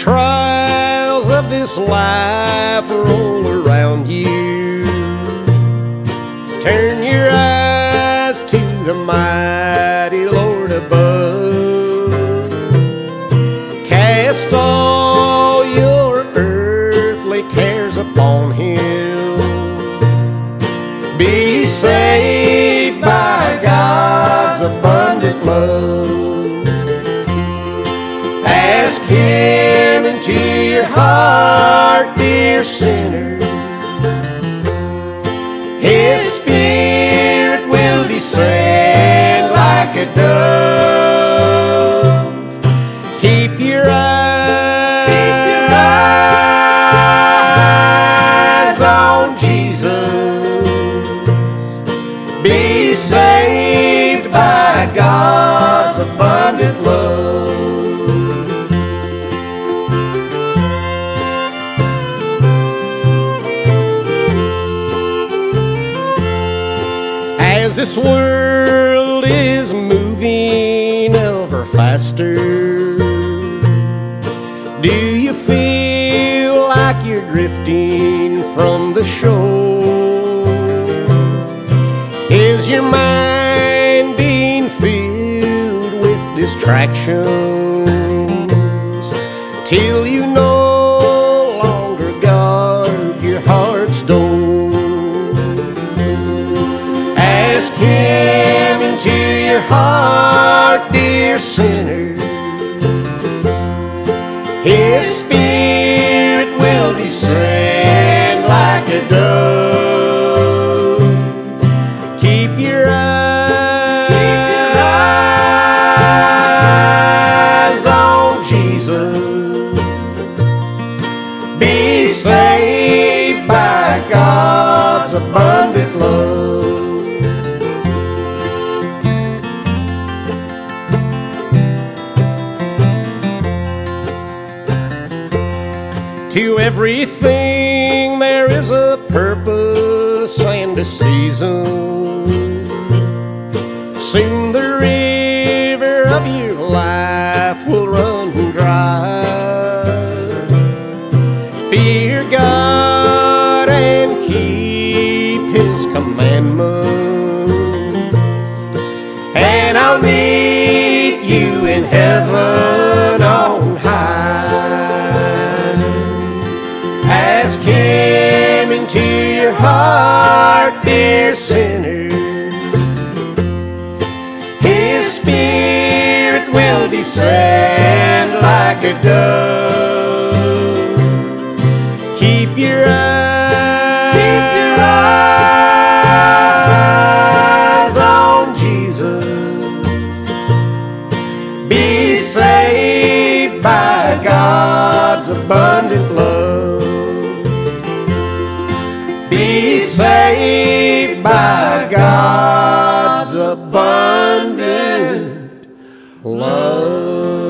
trials of this life roll around you, turn your eyes to the mighty Lord above. Cast all your earthly cares upon Him. Be saved by God's abundant love. Ask Him into your heart, dear sinner. His Spirit will descend like a dove. Keep your eyes on Jesus. Be saved by God's abundant love. As this world is moving ever faster, do you feel like you're drifting from the shore? Is your mind being filled with distractions till you no longer guard your heart's door? Ask Him into your heart, dear sinner. His Spirit will descend like a dove. Keep your eyes on Jesus. Be saved by God's abundant love. To everything there is a purpose and a season. Soon the river of your life will run dry. Fear God and keep His commandments, and I'll meet you in heaven on high. Ask Him into your heart, dear sinner. His Spirit will descend like a dove. Keep your eyes on Jesus. Be saved by God's abundant love. Be saved by God's abundant love.